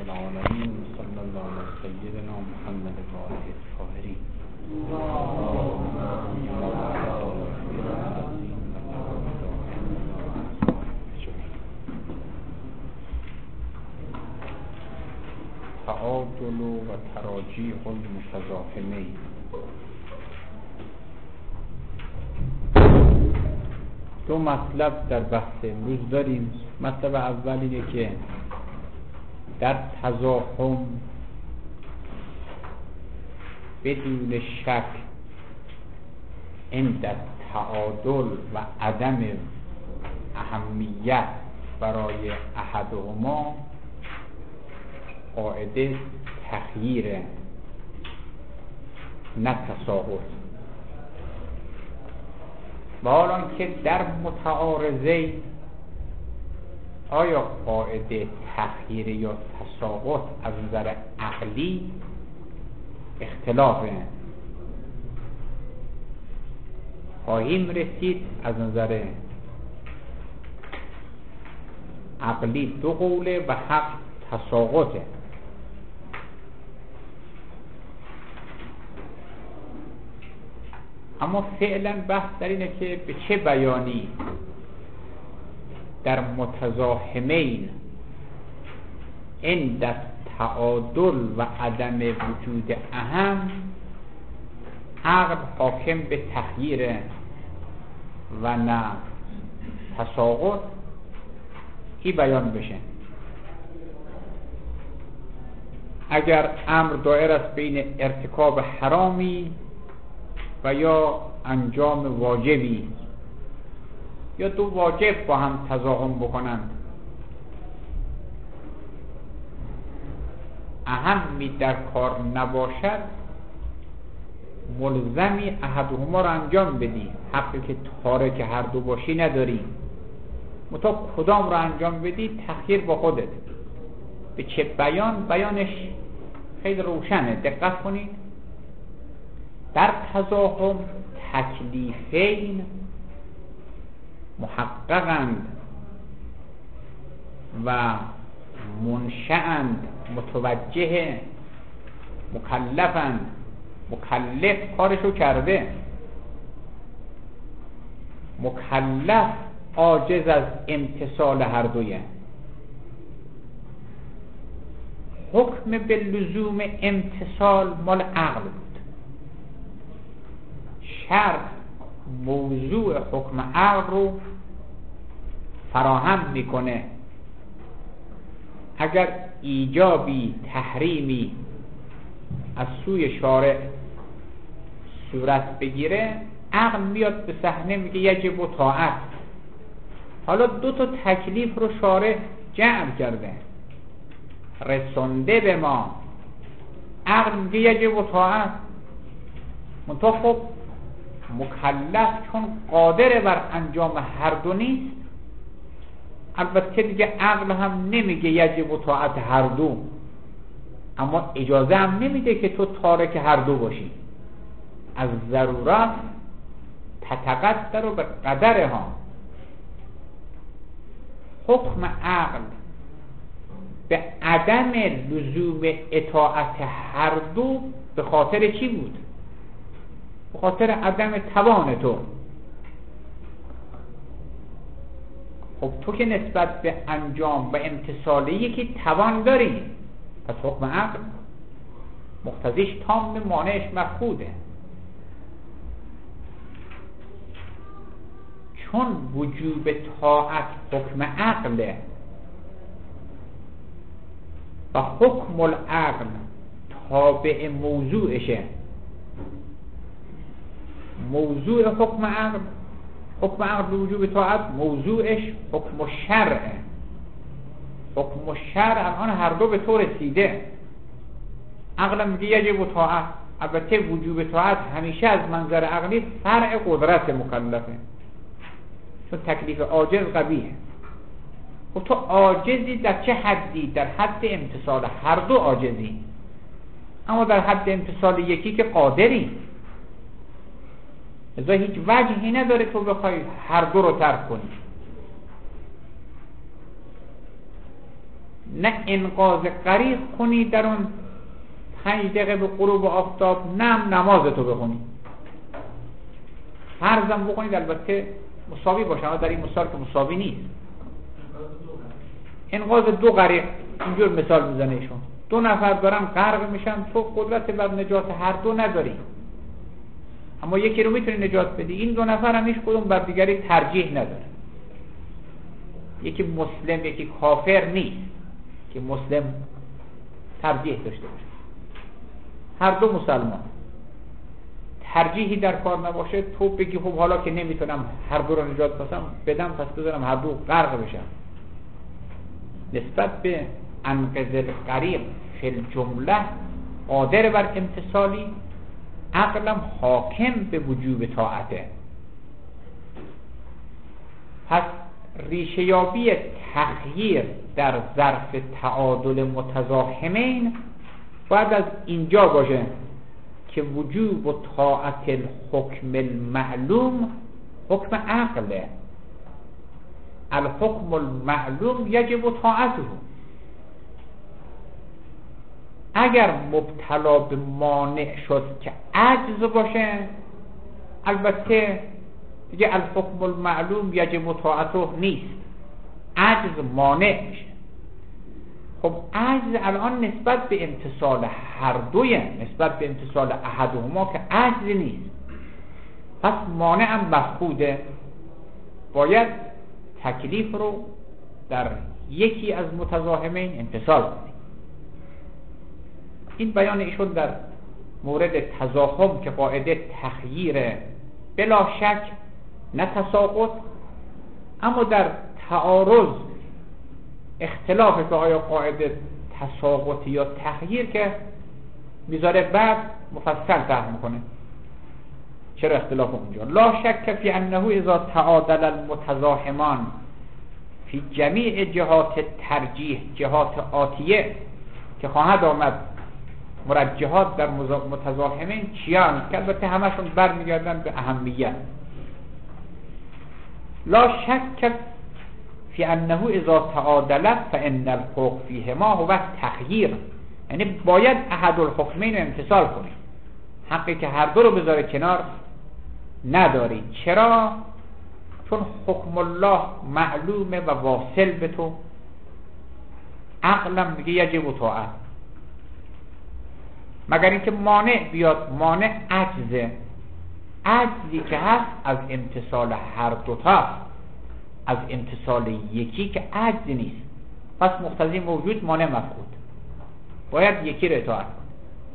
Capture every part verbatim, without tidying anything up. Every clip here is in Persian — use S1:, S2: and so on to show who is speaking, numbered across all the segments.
S1: العالمين صلی الله علی سیدنا محمد و آله الطاهرین. تعادل و تراجیح المتزاحمین. دو مطلب در بحث امروز داریم. مطلب اول اینه که در تزاحم بدون شک عند تعادل و عدم اهمیت برای احدهما قاعده تخییره، نه تساقط. و حالا که در متعارضه آیا قاعده تخییر یا تساقط از نظر عقلی اختلافه، خواهیم رسید. از نظر عقلی دو قوله و حق تساقطه. اما فعلا بحث در اینه که به چه بیانی در متزاحمین عند تعادل و عدم وجود اهم عقل حاکم به تخییر و نه تساقط این بیان بشه. اگر امر دایر است بین ارتکاب حرامی و یا انجام واجبی، یا دو واجب با هم تزاحم بکنند، اهمی در کار نباشد، ملزمی احدهما را انجام بدی. حقی که تارک هر دو باشی نداری، متا کدام را انجام بدی تخییر با خودت. به چه بیان؟ بیانش خیلی روشنه، دقت کنید. در تزاحم تکلیفین محققند و منشأند، متوجه، مکلفند. مکلف کارشو کرده، مکلف عاجز از امتثال هر دویه. حکم به لزوم امتثال مال عقل بود. شرع موضوع حکم عقل رو فراهم میکنه. اگر ایجابی تحریمی از سوی شارع صورت بگیره، عقل میاد به صحنه میگه یجب و طاعت. حالا دو تا تکلیف رو شارع جمع کرده، رسونده به ما. عقل میگه یجب و طاعت، منتها خب مکلف چون قادر بر انجام هر دو نیست، البته دیگه عقل هم نمیگه یجب و طاعت هر دو، اما اجازه هم نمیده که تو تارک هر دو باشی. از ضرورت تتقدر و به قدرها. حکم عقل به عدم لزوم اطاعت هر دو به خاطر چی بود؟ به خاطر عدم توان تو. خب تو که نسبت به انجام و امتثال یکی توان داری، پس حکم عقل مقتضیش تام، مانعش مفقوده. چون وجوب طاعت حکم عقله و حکم العقل تابع موضوعشه. موضوع حکم عقل، حکم عقل به وجوب طاعت، موضوعش حکم شرع. حکم شرع الان هر دو به تو رسیده. عقل میگه یجب و طاعت، البته وجوب طاعت همیشه از منظر عقلی فرع قدرت مکلفه، چون تکلیف عاجز قبیحه. و تو عاجزی در چه حدی؟ در حد امتثال هر دو عاجزی، اما در حد امتثال یکی که قادری. ازا هیچ وجهی نداره تو بخوای هر دو رو ترک کنی. نه انقاذ غریق کنی در اون پنج دقیقه به غروب آفتاب، نه نمازتو بخونی. فرضم بکنید البته مساوی باشه، اما در این مثال که مساوی نیست. انقاذ دو غریق، اینجور مثال میزنه ایشون، دو نفر دارن غرق میشن، تو قدرت بر نجات هر دو نداری، اما یکی رو میتونی نجات بدی. این دو نفر هم هیچ کدوم بر دیگری ترجیح نداره، یکی مسلم یکی کافر نیست که مسلم ترجیح داشته باشه، هر دو مسلمان. ترجیحی در کار نباشه، تو بگی خب حالا که نمیتونم هر دو رو نجات بدم، پس بذارم هر دو غرق بشن. نسبت به انقاذ الغریق فی الجمله قادر بر امتثالی، عقلم حاکم به وجوب طاعته. پس ریشه یابی تخییر در ظرف تعادل متزاحمین باید از اینجا باشه که وجوب و طاعت الحکم المعلوم حکم عقله. الحکم المعلوم یجب طاعته. اگر مبتلا به مانع شد که عجز باشه، البته دیگه الحکم المعلوم یجب طاعته نیست، عجز مانع میشه. خب عجز الان نسبت به امتصال هر دویه، نسبت به امتصال احدهما که عجز نیست، پس مانع هم مفقوده. باید تکلیف رو در یکی از متزاحمین امتصال کنیم. این بیان ایشون در مورد تزاحم که قاعده تخییره، بلا شک نه تساقط، اما در تعارض اختلاف که آیا قاعده تساقط یا تخییر که میذاره بعد مفصل فهم میکنه چرا اختلاف اونجا. لا شک فی انه اذا تعادل المتزاحمان فی جمیع جهات ترجیح، جهات آتیه که خواهد آمد مرجحات در متزاحمین چیان که البته همشون برمیگردن به اهمیت. لا شک فی انه اذا تعادلت فان الحکم فیهما هو تخییر، یعنی باید احد الحکمین رو امتصال کنی، حقی که هر دو رو بذاره کنار نداری. چرا؟ چون حکم الله معلومه و واصل به تو، عقلم میگه یجب طاعت، مگر اینکه مانع بیاد. مانع عجزه، عجزی که هست از امتصال هر دوتا، از امتصال یکی که عجز نیست، پس مقتضی موجود مانع مفقود، باید یکی رو اطاعت کن.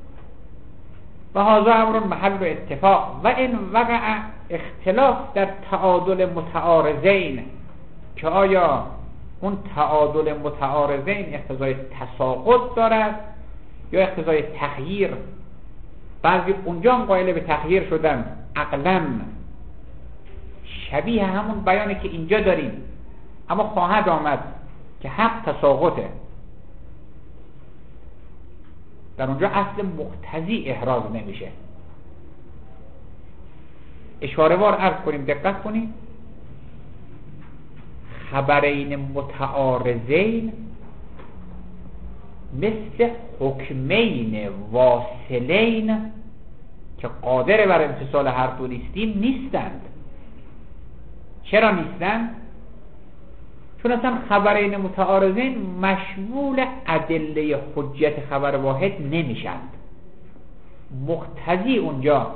S1: و هذا امر محل اتفاق و این وقع اختلاف در تعادل متعارضین که آیا اون تعادل متعارضین اقتضای تساقط دارد یا اقتضای تخییر. بعضی اونجا هم قائل به تخییر شدن، عقلاً شبیه همون بیانی که اینجا داریم، اما خواهد آمد که حق تساقطه. در اونجا اصل مقتضی احراز نمیشه. اشاره وار عرض کنیم، دقت کنیم. خبرین متعارضین مثل حکمین واصلین که قادر بر امتصال هر دو نیستیم نیستند. چرا نیستند؟ چون اصلا خبرین متعارضین مشمول ادله حجت خبر واحد نمیشند. مقتضی اونجا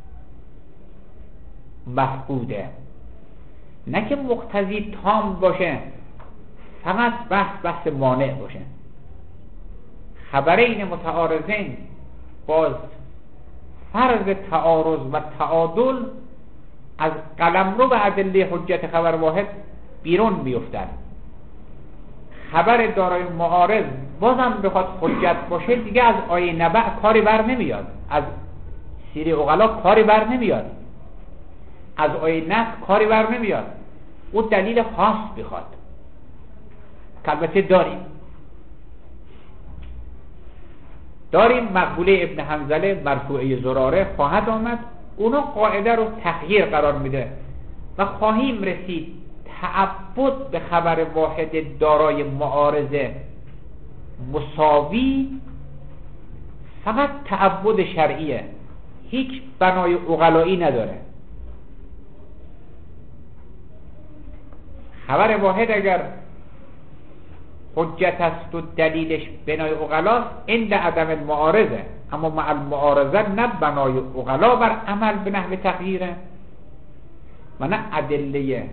S1: مفقوده، نه که مقتضی تام باشه، فقط بحث بحث مانع باشه. خبرین متعارضین باز فرض تعارض و تعادل از قلمرو به ادله حجت خبر واحد بیرون بیفتن. خبر دارای معارض بازم بخواد حجت باشه، دیگه از آیه نبع کاری بر نمیاد، از سیر عقلا کاری بر نمیاد، از آیه نص کاری بر نمیاد. او دلیل خاص بخواد که البته داریم داریم مقبوله ابن حنظله مرفوعه زراره خواهد آمد، اونو قاعده رو تخییر قرار میده و خواهیم رسید تعبد به خبر واحد دارای معارضه مساوی فقط تعبد شرعیه، هیچ بنای عقلایی نداره. خبر واحد اگر حجت است و دلیلش بنای عقلاست عند عدم المعارضه، اما مع المعارضه نه بنای عقلا بر عمل به نحو تغییره و نه ادله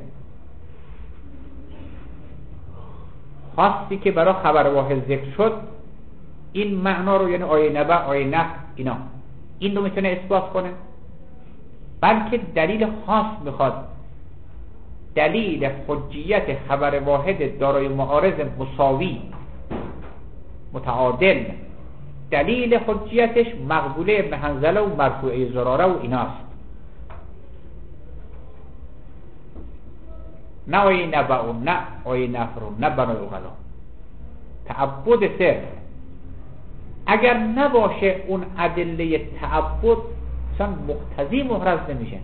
S1: خاصی که برای خبر واحد ذکر شد این معنا رو، یعنی آیه نبع، آیه نفی، اینا این رو میتونه اثبات کنه، بلکه دلیل خاص میخواد. دلیل حجیت خبر واحد دارای معارض مساوی متعادل، دلیل حجیتش مقبوله ابن حنظله و مرفوعه زراره و ایناست، نه آیه نبع و نه آیه نفر و نه بنای عقلا. تعبد صرف اگر نباشه اون ادله تعبد اصلا مقتضی محرز نمیشه،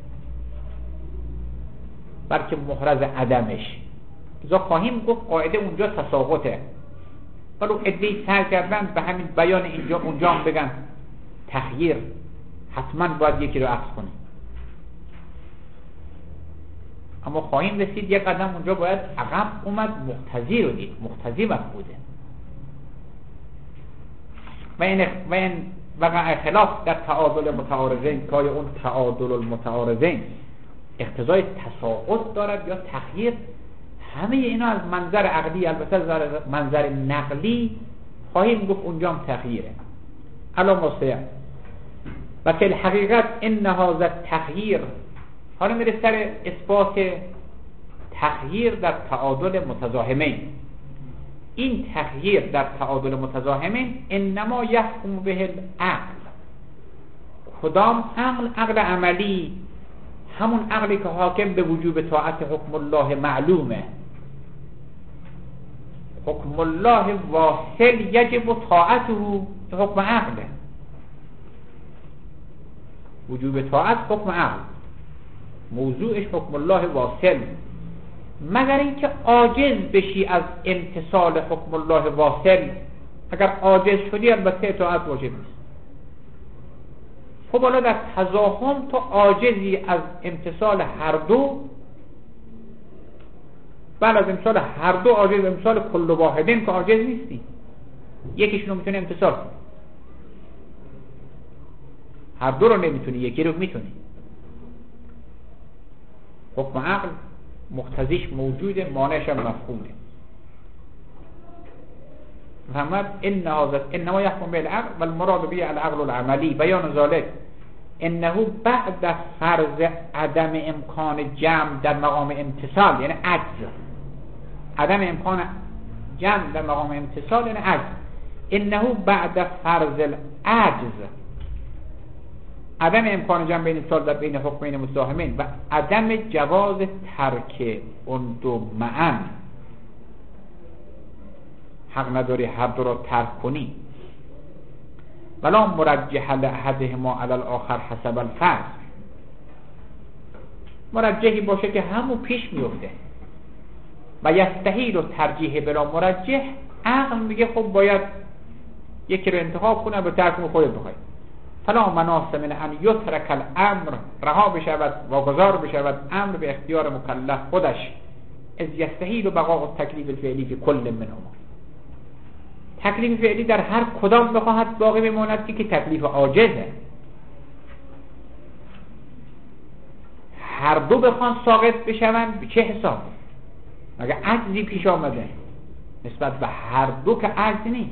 S1: بلکه محرز عدمش. لذا خواهیم گفت قاعده اونجا تساقطه، ولی ادعی سر کردن به همین بیان اینجا اونجا هم بگن تخییر، حتما باید یکی رو عکس کنیم. اما خواهیم رسید یک قدم اونجا باید عقب اومد، مقتضی رو دید، مقتضی مفقوده. و این و این وقع خلاف در تعادل متعارضین، که اون تعادل المتعارضین اقتضای تساقط دارد یا تخییر، همه اینا از منظر عقلی، البته از منظر نقلی خواهیم گفت اونجا هم تخییره. الان مستیق و که الحقیقت ان هذا تخییر، حالا میره سر اثبات تخییر در تعادل متزاحمین. این تخییر در تعادل متزاحمین انما یحکم به العقل. کدام عقل؟ عقل عملی، همون عقلی که حاکم به وجوب طاعت حکم الله معلومه. حکم الله واصل یجب طاعته، حکم عقله. وجوب طاعت حکم عقل، موضوعش حکم الله واصل، مگر اینکه عاجز بشی از امتثال حکم الله واصل. اگر عاجز شدی البته اطاعت واجب نیست. خب حالا در تزاحم تو عاجزی از امتثال هر دو، بعد از امتثال هر دو عاجز، امتثال کل واحدین که عاجز نیستی، یکیشون رو میتونی امتثال کنی، هر دو رو نمیتونی، یکی رو میتونی. حکم عقل مقتضیش موجوده، مانعش هم مفهومه. محمد ان هذا انما يحكم بالعقل والمراد به العقل العملی. بیان ذلك انه بعد فرض عدم امکان جمع در مقام امتثال، یعنی عجز، عدم امکان جمع در مقام امتثال یعنی عجز. انه بعد فرض العجز، عدم امکان جمع بین امتثال در بین حکمین متزاحمین و عدم جواز ترک اون دو معا، حق نداری هر دو را ترک کنی. ولا مرجح لاحدهما علی الاخر حسب الفرض، مرجحی باشه که همون پیش میفته. و یستحیل و ترجیح بلا مرجح، عقل میگه خب باید یکی رو انتخاب کنه به ترک خودت بخوای. فلا مناص من ان یترک الامر، رها بشود واگذار بشود امر به اختیار مکلف خودش، از یستحیل بقاء التکلیف الفعلی فی کل منهما. تکلیف فعلی در هر کدام بخواهد باقی بماند که تکلیف عاجزه. هر دو بخوان ساقط بشوند به چه حساب؟ مگر عجزی پیش آمده نسبت به هر دو که عجز نیست.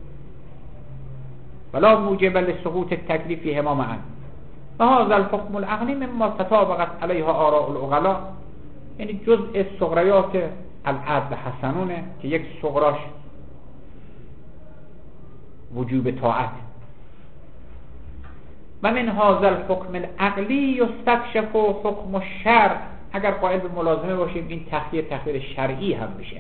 S1: ولا موجب لسقوط التکلیف فیهما معا. و هذا الحكم العقلی مما تطابقت علیها آراء العقلاء، یعنی جزء صغریات العدل حسنونه که یک صغراش وجوب طاعت. و من هذا الحكم العقلی یستکشف حکم الشرع. اگر قائل به ملازمه باشیم این تخییر تخییر شرعی هم میشه.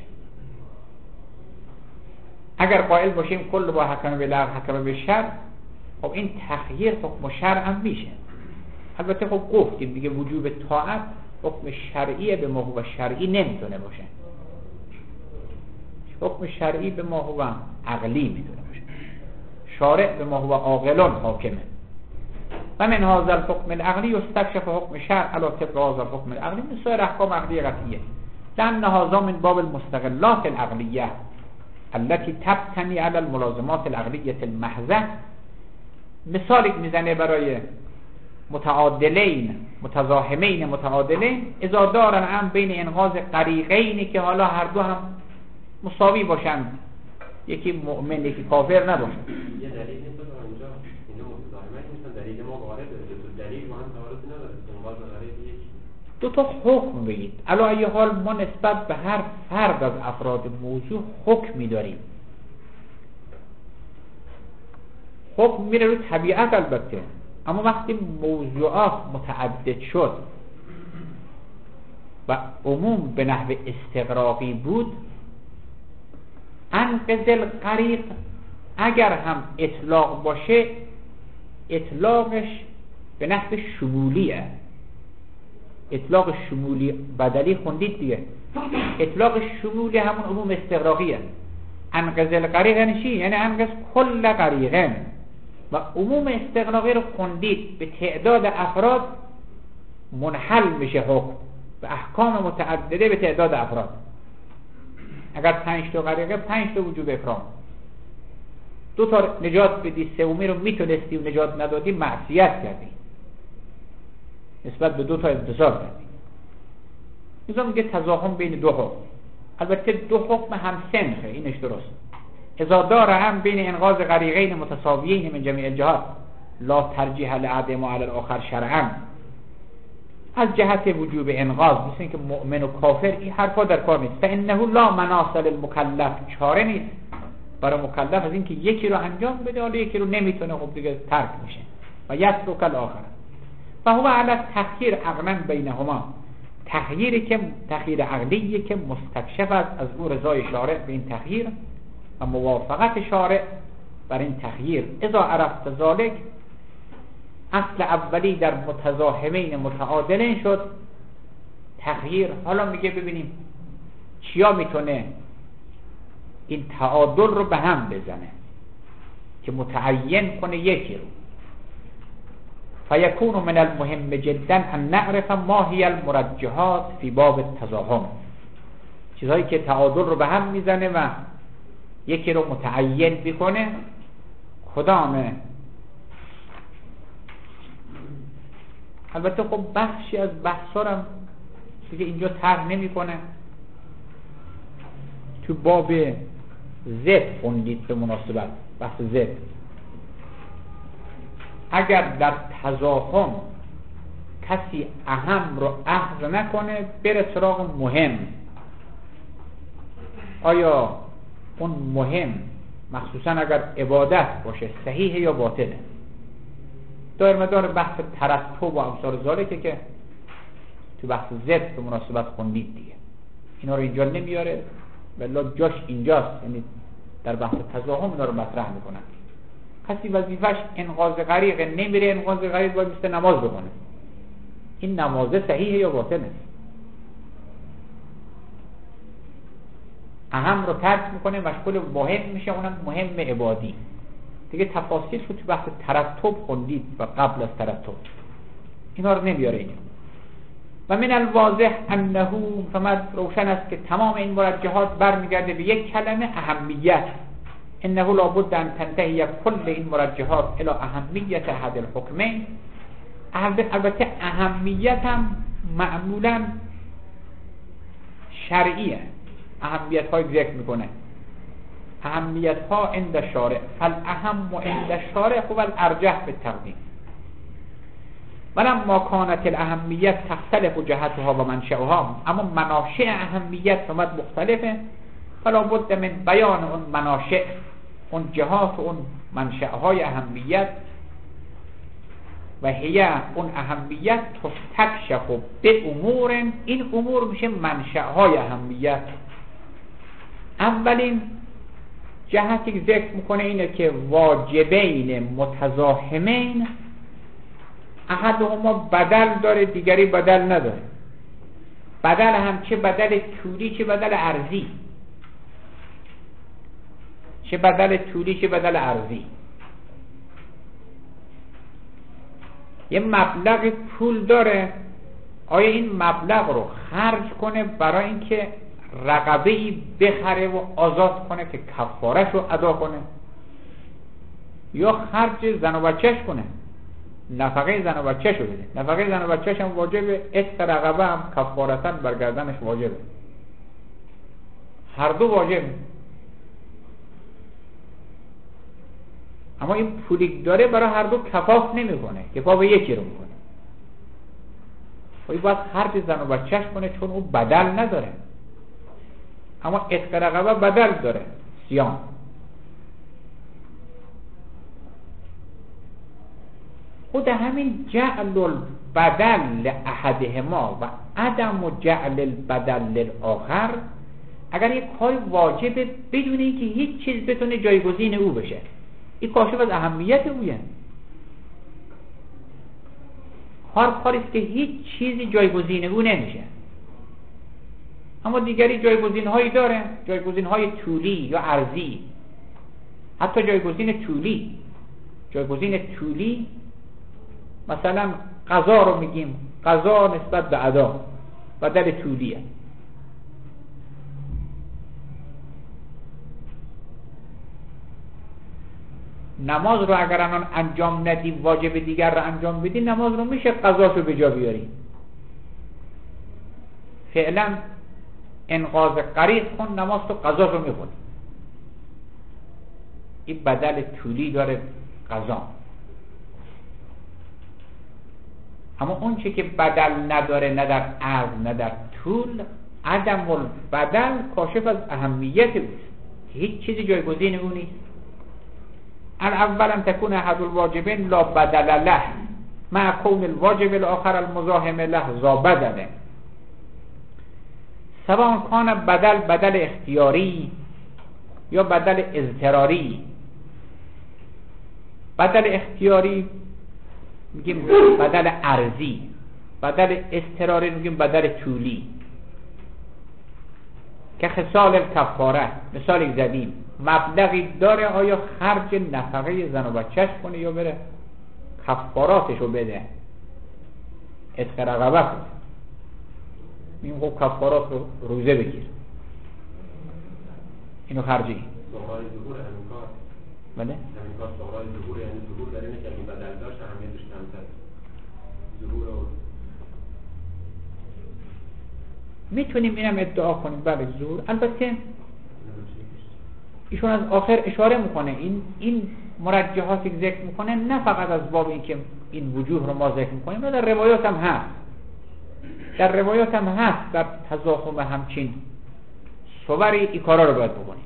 S1: اگر قائل باشیم کل با حکم بالعقل حکم بالشرع، خب این تخییر حکم شرع هم میشه. البته خب گفتیم دیگه وجوب طاعت حکم شرعی به موقع شرعی نمیتونه باشه. حکم شرعی به ما هو عقلی میتونه باشه، شارع به ما هو عاقلون حاکمه. و من هذا الحكم العقلی استكشف حکم شرع علی طبق هذا الحكم العقلی من سایر احکام عقلی قطعیه، لأن هذا من باب المستغلات العقلیه التي تبتني على الملازمات العقلیه المحضه. مثال میزنه برای متعادلین متزاحمین متعادلین اذا دارن هم بین انقاذ غریقینی که حالا هر دو هم مساوی باشن، یکی مؤمن یکی کافر نباشن.
S2: یه دلیل نیست اونجا اینا متزاحمت نیستن، دلیل ما وارده، تو دلیل ما هم تعارضی نداره، انقاذ غریق یک
S1: دو تا حکم بگید. علی ای حال ما نسبت به هر فرد از افراد موضوع حکمی داریم. حکم میره رو طبیعت البته، اما وقتی موضوعات متعدد شد و عموم به نحو استغراقی بود، انقذ الغریق اگر هم اطلاق باشه اطلاقش به نحو شمولیه. اطلاق شمولی بدلی خوندید دیگه، اطلاق شمولی همون عموم استغراقیه. انقذ الغریق یعنی چی؟ یعنی انقذ کل غریقن. و عموم استغراقی رو خوندید به تعداد افراد منحل میشه حکم به احکام متعدده به تعداد افراد. اگر پنج تا غریقه پنج تا وجوب افرام، دو تا نجات بدی سومی رو میتونستی و نجات ندادی معصیت کردی، نسبت به دو تا انتصار کردی. اینجا میگه تضاهم بین دو حکم. البته دو حکم هم سنخه، اینش درست. اذا داره هم بین انقاذ غریقین متساویین من جمیع الجهات لا ترجیح لأحدهما علی الاخر شرعا. از جهت وجوب انقاذ مثل اینکه مؤمن و کافر این حرفا در کار نیست. فانه لا مناص للمکلف، چاره نیست برای مکلف از اینکه یکی رو انجام بده حالا یکی رو نمیتونه، خب دیگه ترک میشه. و یترک الاخر فهو علی تخییر عقلا بینهما، تخییری که تخییر عقلیه که مستکشف است از او رضای شارع به این تخییر و موافقت شارع بر این تخییر. اذا عرفت ذلک، اصل اولی در متزاحمین متعادلین شد تخییر. حالا میگه ببینیم چیا میتونه این تعادل رو به هم بزنه که متعین کنه یکی رو. فیکون من المهم جدا ان نعرف ما هی المرجحات فی باب التزاحم، چیزهایی که تعادل رو به هم میزنه و یکی رو متعین بکنه کدامه. البته خب بخشی از بحثا رو دیگه اینجا طرح نمیکنه، تو باب زد خوندید به مناسبت بحث زد. اگر در تزاحم کسی اهم رو اخذ نکنه بره سراغ مهم، آیا اون مهم مخصوصا اگر عبادت باشه صحیح یا باطله؟ دایر مدار بحث ترتب و امثال ذالکه که تو بحث زد به مناسبت خوندید دیگه. اینا رو اینجا نمیاره ولی جاش اینجاست، یعنی در بحث تزاحم اینا رو مطرح میکنن. کسی وظیفش انقاذ غریق نمیره، انقاذ غریق باید مثل نماز بکنه، این نمازه صحیحه یا باطله؟ اهم رو ترک میکنه مشغول مهم میشه، اونم مهم عبادی دیگه. تفاصیل رو تو بحث ترتب خوندید و قبل از ترتب اینا رو نمیاره اینجا. و من الواضح انه، فمد روشن است که تمام این مرجحات برمیگرده به یک کلمه اهمیت. انه لابد ان تنتهی کل این مرجحات الى اهمیت احد الحکمین. البته اهمیت هم معمولا شرعیه، اهمیت های ذکر میکنه. اهمیت ها عند شارع فالاهم عند شارع هو الارجح بالتقدیم. ولما كانت الاهمیت تختلف جهتها و منشأها، اما مناشأ اهمیت اومد مختلفه، فلا بد من بیان اون مناشأ، اون جهات، اون منشأهای اهمیت. و هی اون اهمیت تستکشف به امور، این امور میشه منشأهای اهمیت. اولین جهتی که ذکر میکنه اینه که واجبین متزاحمین احدهما بدل داره دیگری بدل نداره. بدل هم چه بدل طولی چه بدل ارضی. چه بدل طولی چه بدل عرضی. یه مبلغ پول داره، آیا این مبلغ رو خرج کنه برای اینکه رقبه‌ای بخره و آزاد کنه که کفارش رو ادا کنه، یا خرج زن و بچهش کنه، نفقه زن و بچهش رو بده؟ نفقه زن و بچهش هم واجبه، عتق رقبه هم کفارتاً بر گردنش واجبه، هر دو واجبه. اما این پولی داره برای هر دو کفاف نمیکنه، کفاف یکی رو میکنه. باید خرج زن و بچهش کنه چون او بدل نداره، اما عتق رقبه بدل داره، سیام. خود همین جعل البدل احدهما و عدم جعل البدل للآخر، اگر یک کار واجبه بدون اینکه هیچ چیز بتونه جایگزین او بشه، این کاشف از اهمیت اویه. هر کاریست که هیچ چیزی جایگزین او نمیشه، اما دیگری جایگزین هایی داره، جایگزین های طولی یا عرضی. حتی جایگزین طولی جایگزین طولی مثلا قضا رو میگیم، قضا نسبت به ادا بدل طولیه. نماز رو اگر الان انجام ندی، واجب دیگر رو انجام بدی، نماز رو میشه قضاشو به جا بیاری. فعلا انقاذ غریق کن، نماز تو قضاشو میخونی. این بدل طولی داره قضا. اما اون چی که بدل نداره، نه در عرض نه در طول، عدم البدل کاشف از اهمیت اوست، هیچ چیزی جایگزین اون نیست. الاول ان تكون احد الواجبین لا بدل له مع کون الواجب الاخر المزاحم له ذا بدل، سواء کان بدل بدل اختیاری یا بدل اضطراری. بدل اختیاری میگیم بدل عرضی، بدل اضطراری میگیم بدل طولی. که خصال الکفاره، مثال زدیم، مبلغی داره، آیا خرج نفقه زن و بچهش کنه یا بره کفاراتشو بده، عتق رقبه کنه. این خب کفارات رو روزه بگیر، اینو خرجی.
S2: سوال ظهور همین کار،
S1: بله؟
S2: همین کار سوال ظهور، یعنی ظهور در اینه که این بدل داشت اهمیتش کمتر. ظهور رو
S1: میتونیم اینم ادعا کنیم، بله ظهور. البته ایشون از آخر اشاره میکنه، این این مرجحاتی که ذکر میکنه نه فقط از باب این که این وجوه رو ما ذکر میکنیم، نه، در روایات هم هست، در روایات هم هست در تضاخم همچین صوری این کارا رو باید بکنید.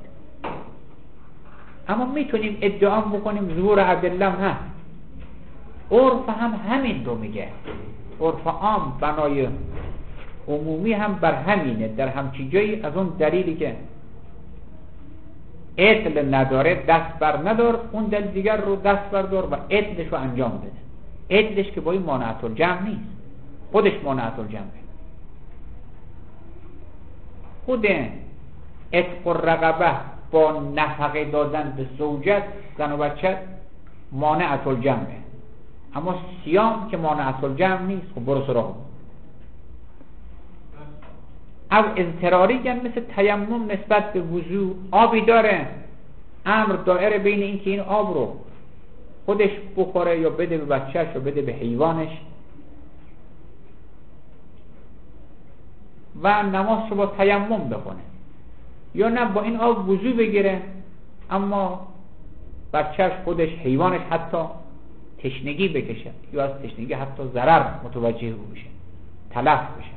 S1: اما میتونیم ادعا بکنیم ظهور ادله هم هست. عرف هم همین رو میگه، عرف عام بنای عمومی هم بر همینه. در همچین جایی از اون دلیلی که عدل نداره دست بر ندار، اون دلیل دیگر رو دست بردار و عدلش رو انجام بده. عدلش که با این مانعت الجمع نیست، خودش مانعت الجمعه. خود عتق الرقبه با نفقه دادن به زوجت زن و بچه مانعت الجمعه، اما صیام که مانعت الجمع نیست. خب برو سراغ. او اضطراری گن مثل تیمم نسبت به وضو، آبی داره، امر دائره بین این که این آب رو خودش بخوره یا بده به بچهش یا بده به حیوانش، و نماز رو با تیمم بخونه، یا نه با این آب وضو بگیره اما بچهش خودش حیوانش حتی تشنگی بکشه یا از تشنگی حتی ضرر متوجه بشه، تلف بشه.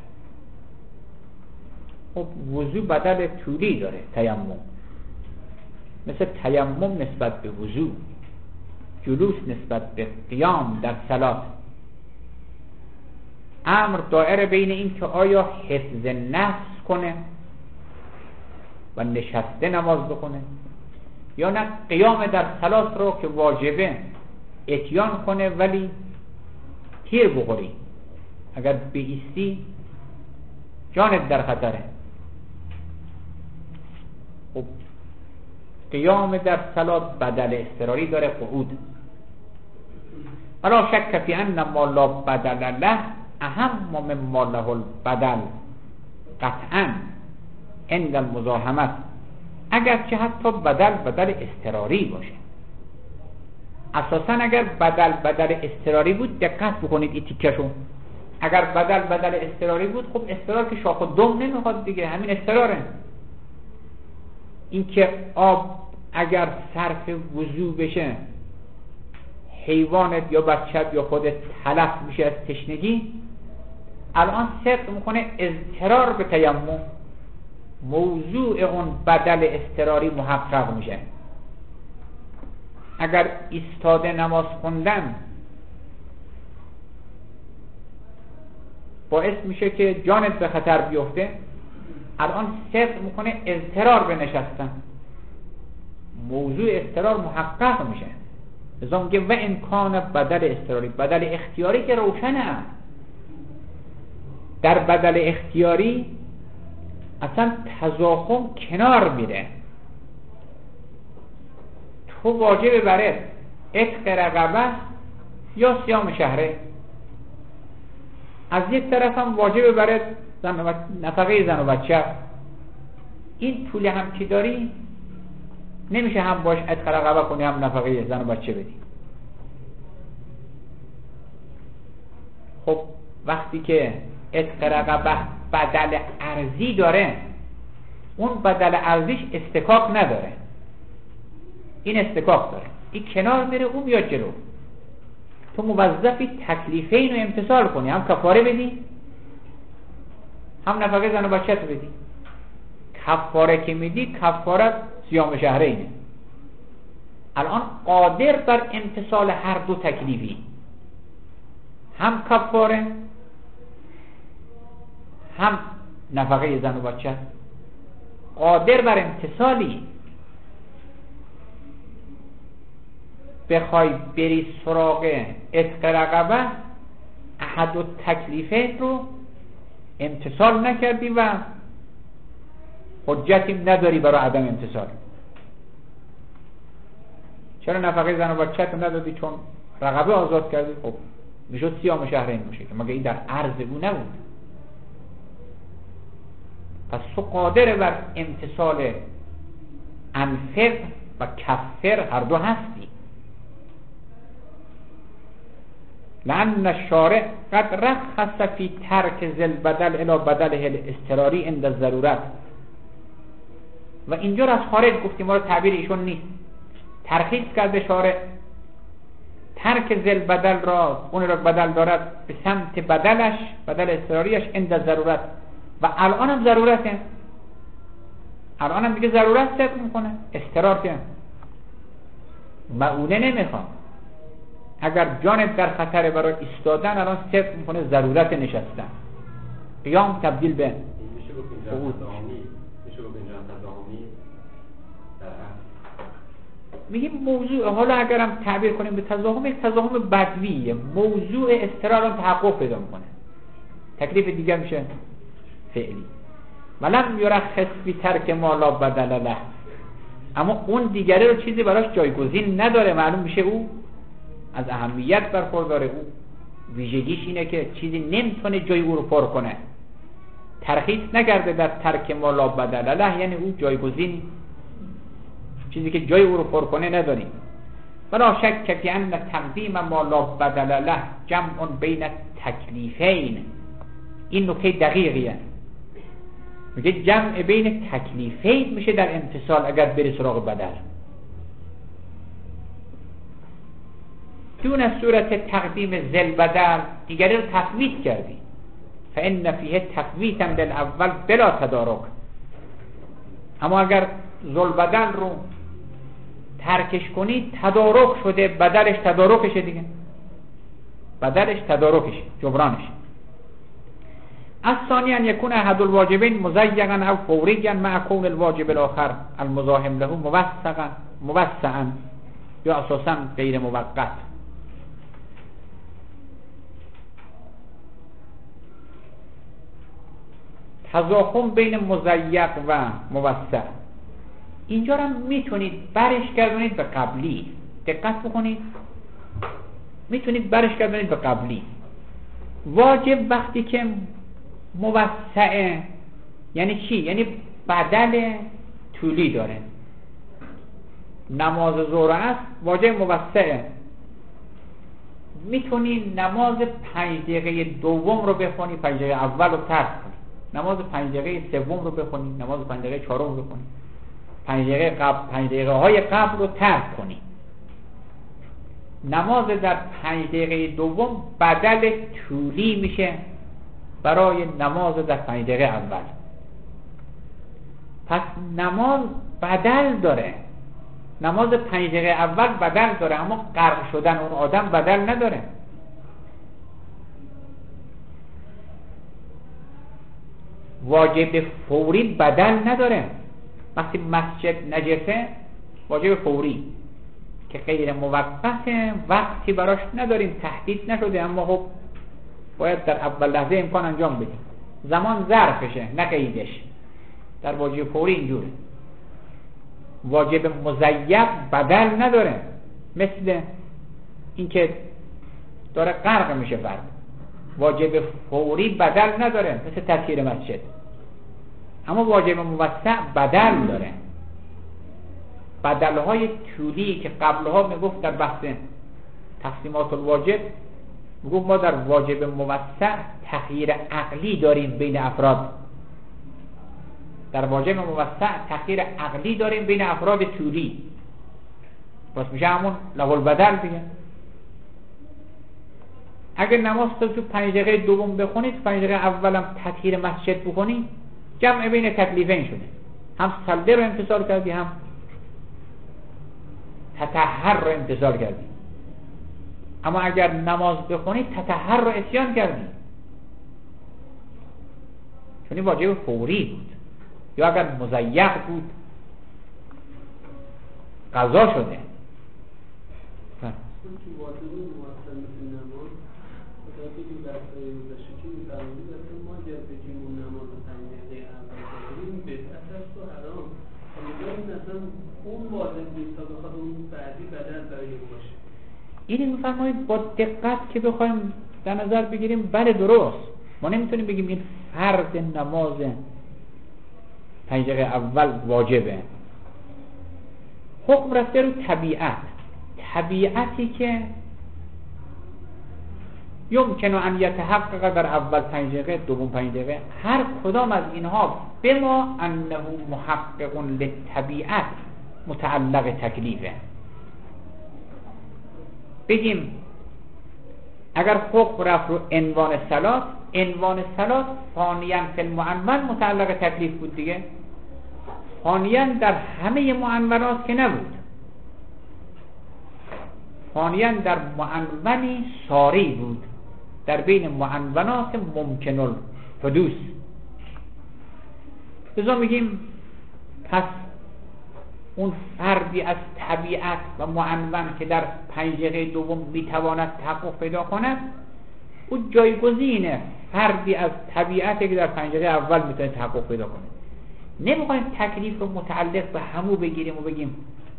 S1: خب وضو بدل طولی داره تیمم، مثل تیمم نسبت به وضو، جلوس نسبت به قیام در صلات. امر دائره بین این که آیا حفظ نفس کنه و نشسته نماز بکنه، یا نه قیام در صلات رو که واجبه اتیان کنه ولی تیر بخوری، اگر بایستی جانت در خطره. خب قیام در صلات بدل اضطراری داره، قعود. ولا شک فی ان ما لا بدل له اهم مما له البدل قطعا عند المزاحمت، اگرچه حتی بدل بدل اضطراری باشه. اساسا اگر بدل بدل اضطراری بود، دقت بکنید این تیکشو، اگر بدل بدل اضطراری بود، خب اضطرار که شاخ و دم نمیخواد دیگه، همین اضطراره. این که آب اگر صرف وضو بشه حیوانت یا بچت یا خودت تلف میشه از تشنگی، الان صدق میکنه اضطرار به تیمم، موضوع اون بدل اضطراری محقق میشه. اگر ایستاده نماز خوندن باعث میشه که جانت به خطر بیفته، الان صدق میکنه اضطرار به نشستن، موضوع اضطرار محقق میشه. لذا میگه و امکان بدل اضطراری، بدل اختیاری که روشنه. در بدل اختیاری اصلا تضاخم کنار میره. تو واجب برات عتق رقبه یا صیام شهره، از یک طرف هم واجب برات زن و نفقه زن و بچه. این پول هم که داری نمیشه هم باش عتق رقبه کنی هم نفقه زن و بچه بدی. خب وقتی که عتق رقبه بدل ارزی داره، اون بدل ارزیش استکاک نداره، این استکاک داره، این کنار میره، اون میاد جلو. تو موظفی تکلیفین رو امتثال کنی، هم کفاره بدی هم نفقه زن و بچه تو بدی. کفاره که میدی کفاره صیام شهره اینه. الان قادر بر امتثال هر دو تکلیفی، هم کفاره هم نفقه زن و بچه، قادر بر امتثالی. بخوای بری سراغ عتق رقبه، احد و تکلیفه رو امتثال نکردی و حجتی نداری برای عدم امتثال. چرا نفقه زن و بچه رو ندادی؟ چون رقبه آزاد کردی. خب میشد صیام شهرین باشه، مگه این در عرض او نبود؟ پس تو قادر بر امتثال انفق و کفر هر دو هستی. لأن الشارع قد رخص فی ترک ذل بدل الی بدله الاضطراری عند الضرورت. و اینجا از خارج گفتیم، ما رو تعبیر ایشون نیست، ترخیص کرده شارع ترک ذل بدل را، اون را بدل دارد به سمت بدلش، بدل اضطراریش عند ضرورت. و الان هم ضرورته، الان هم دیگه ضرورت صدق میکنه، اضطرار که معونه نمیخواد. اگر جانت در خطر برای ایستادن، الان صدق میکنه ضرورت نشستن. قیام تبدیل به
S2: میشه گفت اینجا تضاهمی، میشه گفت اینجا تضاهمی در اصل.
S1: میگیم موضوع، حالا اگرم تعبیر کنیم به تضاهم، یک تضاهم بدویه، موضوع اضطرار هم تحقق پیدا میکنه، تکلیف دیگه میشه فعلی. ولم یرخص فی ترک ما لا بدل له، اما اون دیگره رو چیزی براش جایگزین نداره، معلوم میشه او از اهمیت برخورداره. او ویژگیش اینه که چیزی نمیتونه جای او رو پر کنه. ترخیص نکرده در ترک ما لا بدل له، یعنی او جایگزین، چیزی که جای او رو پر کنه نداریم. ولا شک فی ان تقدیم ما لا بدل له جمع بین تکلیفین. این نکته دقیقیه، میگه جمع بین تکلیفین میشه در امتثال اگر بری سراغ بدل. دون صورت تقدیم ذل بدل، دیگری رو تفویت کردی. فإن فیه تفویتا للاول بلا تدارک. اما اگر ذل بدل رو ترکش کنی، تدارک شده، بدلش تدارکشه دیگه، بدلش تدارکشه، جبرانشه. الثانی ان یکون احد الواجبین مزیقا او فوریا مع کون الواجب الاخر المزاحم له موثقا موسعا یا اساسا غیر موقت. تضاهم بین مزیق و موسع. اینجا رو میتونید برش گردونید به قبلی. دقت بکنید، میتونید برش گردونید به قبلی. واجب وقتی که موسعه یعنی چی؟ یعنی بدل طولی داره. نماز ظهر است واجب موسعه، میتونی نماز پنج دقیقه دوم رو بخونی، پنج دقیقه اول رو ترک کنی، نماز پنج دقیقه سوم رو بخونی، نماز پنج دقیقه چهارم رو بخونی، پنج دقیقه قبل پنج دقیقه های قبل رو ترک کنی. نماز در پنج دقیقه دوم بدل طولی میشه برای نماز در پنج دقیقه اول. پس نماز بدل داره. نماز پنج دقیقه اول بدل داره، اما غرق شدن اون آدم بدل نداره. واجب فوری بدل نداره. وقتی مسجد نجسه واجب فوری که غیر موقته، وقتی براش نداریم، تهدید نشده، اما خب باید در اول لحظه امکان انجام بدیم. زمان ظرفشه نه قیدش. در واجب فوری اینجوره. واجب مضیق بدل نداره، مثل اینکه داره غرق میشه فرد. واجب فوری بدل نداره، مثل تطهیر مسجد. اما واجب موسع بدل داره. بدلهای طولی که قبلها میگفت در بحث تقسیمات الواجب، میگفت ما در واجب موسع تغییر عقلی داریم بین افراد. در واجب موسع تغییر عقلی داریم بین افراد طولی، پس میشه همون له البدل دیگه. اگر نماز تو تو پنج دقیقه دوم بخونید، پنج دقیقه اولم تطهیر مسجد بخونید، جمع بین تکلیفین شده. هم صلده رو امتثال کردی، هم تطهر رو امتثال کردی. اما اگر نماز بخونید تطهر رو عصیان کردی، چون این واجب فوری بود. یا اگر مضیق بود قضا شده. اینی میفرمایید با دقت که بخوایم در نظر بگیریم، بله درست، ما نمیتونیم بگیم این فرد نماز پنج دقیقه اول واجبه. حکم رفته رو طبیعت. طبیعتی که یمکن ان یتحقق در اول پنج دقیقه، دوم پنج دقیقه، هر کدام از اینها بما انه محقق للطبیعت متعلق تکلیفه. بگیم اگر حکم رفت رو عنوان صلات، عنوان صلات ثانیاً فی المعنون متعلق تکلیف بود دیگه. ثانیاً در همه معنونات که نبود، ثانیاً در معنونی ساری بود، در بین معنونات ممکن الحدوث. لذا میگیم پس اون فردی از طبیعت و معنون که در پنج دقیقه دوم میتواند تحقق پیدا کند، اون جایگزین فردی از طبیعتی که در پنج دقیقه اول میتونه تحقق پیدا کنه. نمیخوایم تکلیف رو متعلق به همو بگیریم و بگیم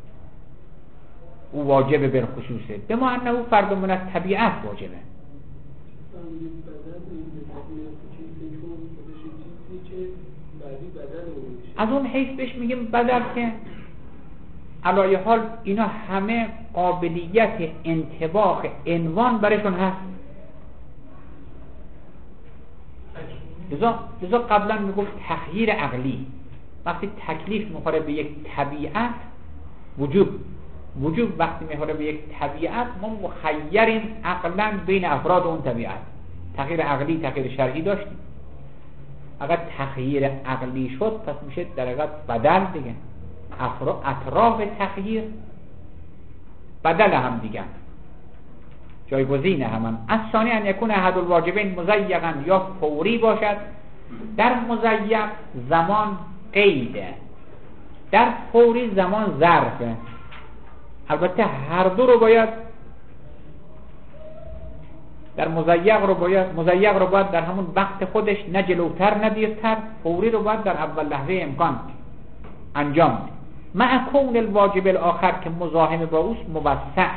S1: او واجبه بالخصوصه، به ما انه او فرد من از طبیعت واجبه. از اون حیث بهش میگیم بدل که علایه حال اینا همه قابلیت انطباق عنوان برشون هست. لذا, لذا قبلا میگفت تغییر عقلی. وقتی تکلیف میخوره به یک طبیعت، وجوب وجوب وقتی میخوره به یک طبیعت، ما مخیریم عقلا بین افراد اون طبیعت. تغییر عقلی تغییر شرعی داشتیم، اگر تغییر عقلی شد پس میشه در حقیقت بدل دیگه. اطراف تغییر بدل هم دیگه، جایگزین همان. از ثانی ان یکون احد الواجبین مضیقا، یا فوری باشد. در مضیق زمان قیده، در فوری زمان ظرفه. البته هر دو رو باید، در مضیق رو باید مضیق رو باید در همون وقت خودش، نه جلوتر نه دیرتر. فوری رو باید در اول لحظه امکان انجام. مع کون الواجب الاخر که مزاحم با اوست موسع.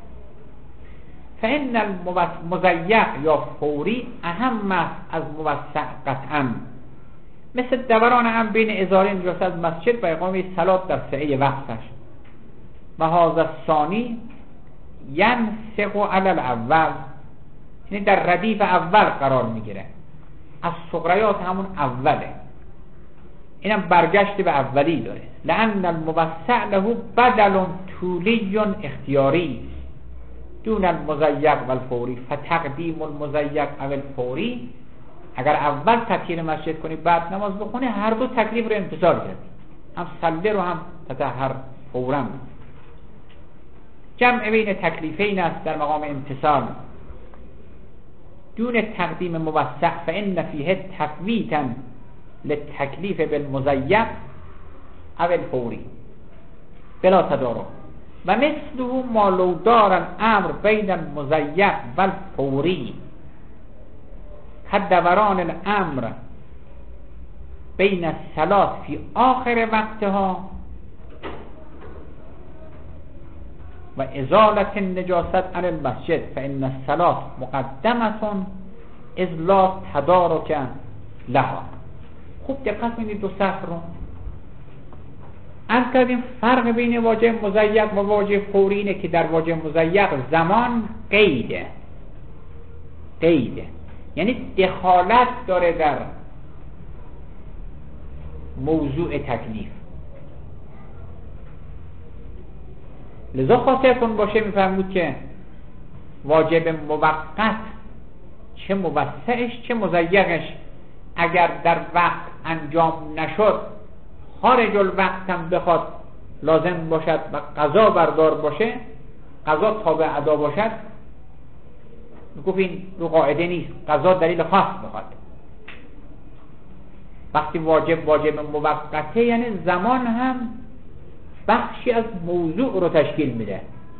S1: فإن المضيق یا فوری اهم است از موسع قطعا، مثل دوران هم بین ازاره نجاست از مسجد و اقامه صلات در سعه وقتش. و هذا الثانی ینسق علی الاول، یعنی در ردیف اول قرار میگیره، از صغریات همون اوله، اینم برگشت به اولی داره. لأن الموسع له بدل طولی اختیاری دون المضيق و الفوری، فتقدیم المضيق او الفوری، اگر اول تطهیر مسجد کنی بعد نماز بخونی هر دو تکلیف رو امتثال کردی، هم صله رو هم تطهر فورا. جمع بین تکلیفین است در مقام امتثال دون تقدیم موسع، فإن فیه تفویتا للتکلیف بالمضيق او الفوری بلا تدارک. و مثله ما لو دار الامر بین المضيق و الفوری كدوران الامر بین الصلاة فی آخر وقتها و ازالت النجاست عن المسجد فإن الصلاة مقدمة اذ لا تدارک لها. خوب دقت کنید دو سطر رو از کردیم. فرق بین واجب مضيق و واجب فوری اینه که در واجب مضيق زمان قیده، قیده یعنی دخالت داره در موضوع تکلیف، لذا خاطرتون باشه میفرمود که واجب موقت چه موسعش چه مضيقش اگر در وقت انجام نشد خارج الوقت هم بخواد لازم باشد و قضا بردار باشه، قضا تابع ادا باشد، میگفت این رو قاعده نیست، قضا دلیل خاص بخواد. وقتی واجب واجب موقته یعنی زمان هم بخشی از موضوع رو تشکیل میده،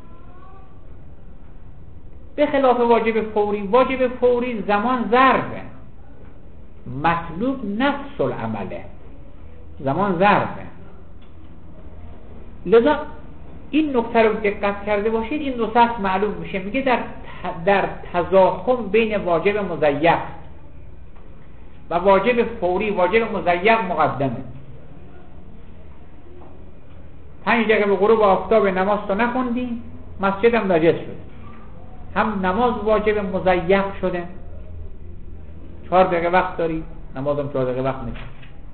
S1: به خلاف واجب فوری. واجب فوری زمان ظرفه، مطلوب نفس العمله، زمان ظرفه. لذا این نکته رو دقت کرده باشید، این دو سطح معلوم میشه. میگه در در تضاخم بین واجب مضيق و واجب فوری واجب مضيق مقدمه. پنج دقیقه به غروب آفتاب نماز تو نخوندی مسجد هم نجس شده، هم نماز واجب مضيق شده، چهار دقیقه وقت داری نمازم چهار دقیقه وقت نیست،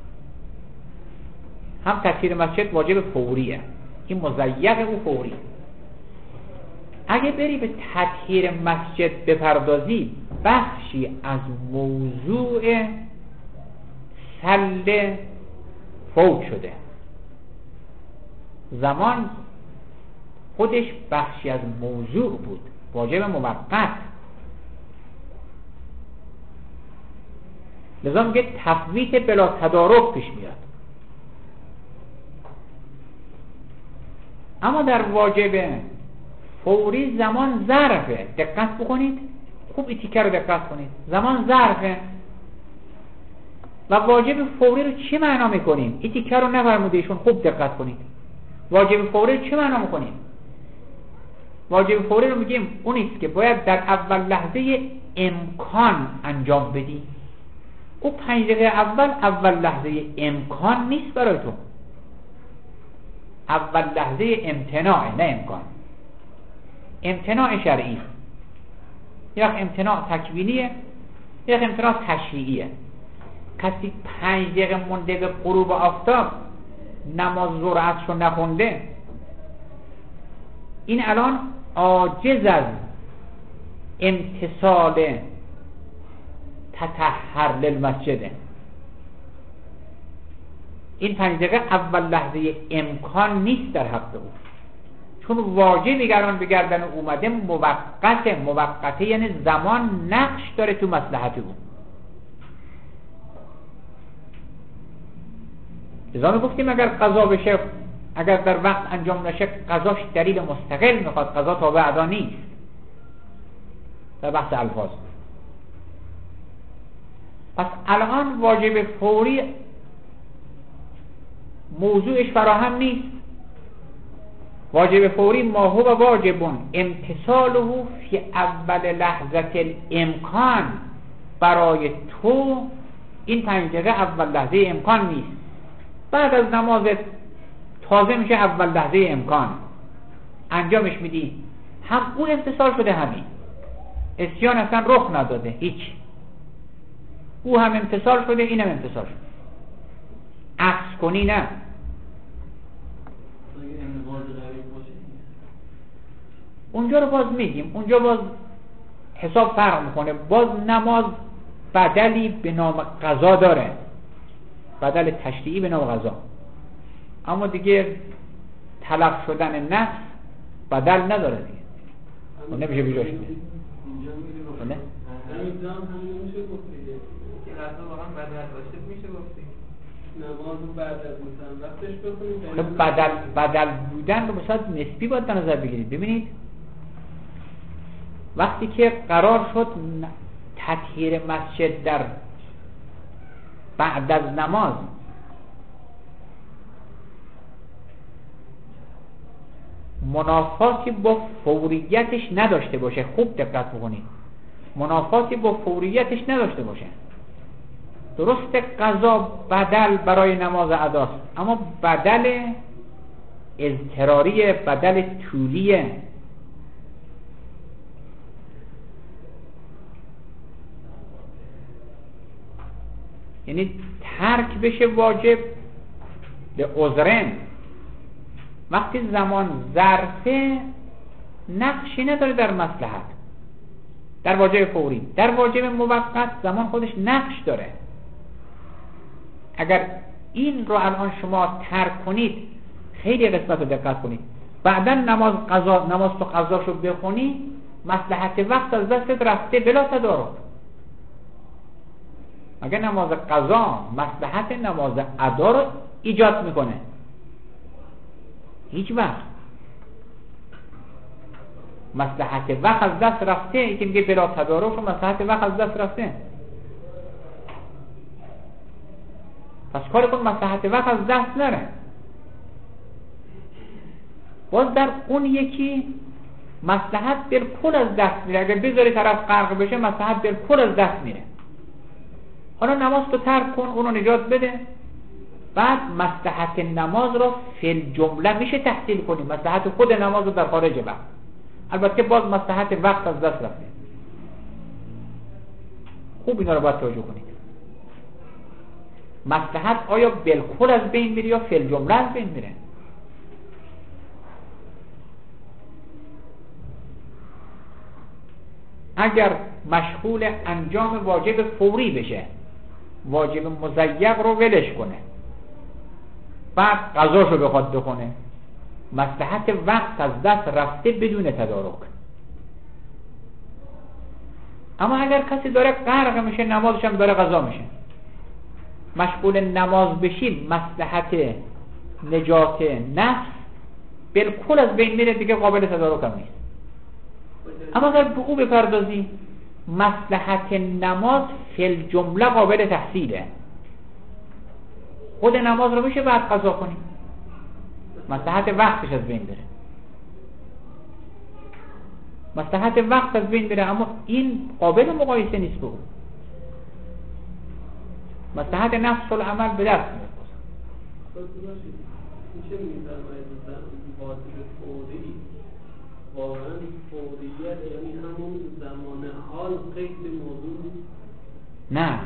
S1: هم تطهیر مسجد واجب فوریه، این مضيق او فوری. اگه بری به تطهیر مسجد بپردازی بخشی از موضوع سل فوت شده، زمان خودش بخشی از موضوع بود، واجب موقت. لذا میگه تفویت بلا تدارک پیش میاد. اما در واجب فوری زمان ظرفه، دقت بکنید خوب این تیکه رو دقت کنید، زمان ظرفه. و واجب فوری رو چه معنا میکنیم؟ این تیکه رو نفرموده ایشون، خوب دقت کنید. واجب فوری رو چه معنا میکنیم؟ واجب فوری رو میگیم اونیست که باید در اول لحظه امکان انجام بدی. او پنج دقیقه اول اول لحظه امکان نیست برای تو، اول لحظه امتناع، نه امکان. امتناع شرعی، یک امتناع تکوینیه، یک امتناع تشریعیه. کسی پنج دقیقه مونده به غروب آفتاب نماز ظهر عصر نخونده، این الان عاجز از امتصال تطهر للمسجده. این پنج دقیقه اول لحظه امکان نیست در حق او، چون واجبی گران بگردن اومده موقته. موقته یعنی زمان نقش داره تو مصلحت او. لذا گفتیم اگر قضا بشه، اگر در وقت انجام نشه قضاش دلیل مستقل میخواد، قضا تابع ادا نیست در بحث الفاظ. پس الان واجب فوری موضوعش فراهم نیست، واجب فوری ما هو واجب امتثاله فی اول لحظه الامکان. برای تو این پنج دقیقه اول لحظه امکان نیست، بعد از نماز تازه میشه اول لحظه امکان، انجامش میدی، حق او امتثال شده، همین اسیان اصلا رخ نداده، هیچ، او هم امتثال شده، این هم امتثال شده. عکس کنی نه. اونجا رو باز میگیم، اونجا باز حساب فرق میکنه. باز نماز بدلی به نام قضا داره، بدل تشریعی به نام قضا، اما دیگه تلف شدن نفس بدل نداره دیگه، اون نمیشه بیجاش میده.
S3: اینجا همینجا هم همین میشه گفت دیگه که قضا واقعا بدل باشه میشه گفت نماز رو بعد از مثلا وقتش بخونید.
S1: بدل بدل بودن رو مثلا نسبی باید در نظر بگیرید. ببینید وقتی که قرار شد تطهیر مسجد در بعد از نماز، منافاتی با فوریتش نداشته باشه، خوب دقت بکنید، منافاتی با فوریتش نداشته باشه. درست قضا بدل برای نماز اداست، اما بدل اضطراریه، بدل طولیه. یعنی ترک بشه واجب به عذرن. وقتی زمان ظرفه نقشی نداره در مصلحت، در واجب فوری. در واجب موقت زمان خودش نقش داره. اگر این رو الان شما ترک کنید، خیلی قسمت رو دقت کنید، بعدا نماز قضا نماز تو قضا شو بخونی، مصلحت وقت از دستت رفته بلا تدارک. اگر نماز قضا مصلحت نماز ادا رو ایجاد میکنه، هیچ وقت مصلحت وقت از دست رفته، این که میگه بلا تدارک و مصلحت وقت از دست رفته، پس کار کن مصلحت وقت از دست نره. باز در اون یکی مصلحت بالکل از دست میره، اگر بذاری طرف غرق بشه مصلحت بالکل از دست میره. حالا نماز تو ترک کن، اونو نجات بده، بعد مصلحت نماز رو فی الجمله میشه تحصیل کنی، مصلحت خود نماز رو در خارج وقت. البته باز مصلحت وقت از دست رفته. خوب اینا رو باید توجه کنید. مصلحت آیا بالکل از بین میره یا فی الجمله از بین میره؟ اگر مشغول انجام واجب فوری بشه، واجب مضیق رو ولش کنه، بعد قضاشو بخواد بکنه، مصلحت وقت از دست رفته بدون تدارک. اما اگر کسی داره غرق میشه، نمازش هم داره قضا میشه، مشغول نماز بشی، مصلحت نجات نفس بالکل از بین میره، دیگه قابل تدارک هم نیست. اما اگر به او بپردازی، مصلحت نماز فی الجمله قابل تحصیله، خود نماز رو میشه بعد قضا کنی، مصلحت وقتش از بین بره، مصلحت وقت از بین بره، اما این قابل مقایسه نیست به او. مصلحت نفس العمل به دست میاد.
S3: میشه میفرمایید واجب فوری واقعا فوریت یعنی همون زمان حال قید موضوع؟
S1: نه،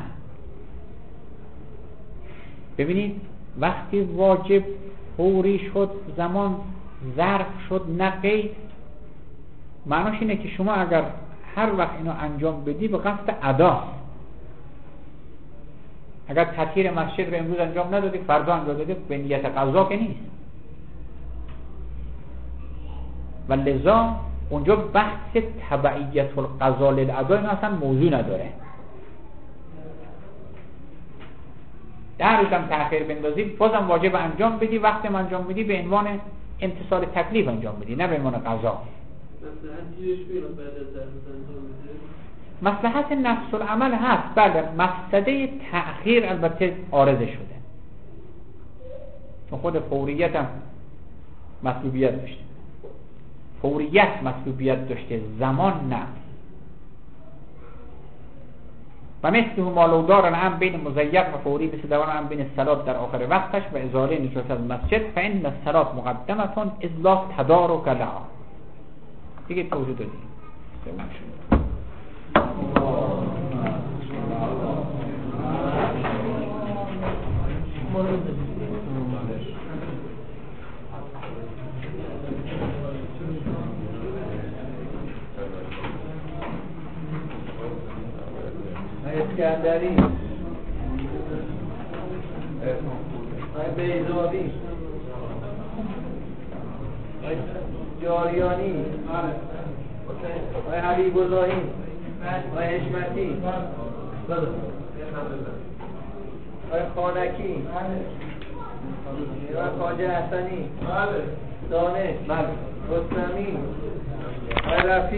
S1: ببینید وقتی واجب فوری شد، زمان ظرف شد، نه قید، معناش اینه که شما اگر هر وقت اینو انجام بدی به قصد ادا، اگر تطهیر مسجد رو امروز انجام ندادی فردا انجام دادی، به نیت قضا که نیست. و لذا اونجا بحث تبعیت القضا للاداء این اصلا موضوع نداره. درش هم تأخیر بندازی، بازم واجب انجام بدی، وقتی هم انجام بدی به عنوان امتثال تکلیف انجام بدی، نه به عنوان قضا. مصلحت نفس العمل هست، بله، مفسده تأخیر البته عارض شده، چون خود فوریت هم مطلوبیت داشته. فوریت مطلوبیت داشته، زمان نه. و مثل ما لو دارن هم بین مزیق و فوری، مثل دوان هم بین الصلات در آخر وقتش و ازاله نجاست از مسجد، فإن الصلات مقدمتون اذ لا تدارک لها. دیگه توضیح دادیم.
S3: اسکندری، آی بیضاوی، آی جاریانی، آی حبیب اللهی، آی حشمتی، آی خانکی، آی خواجه حسنی، دانش، رستمی، آی رفیع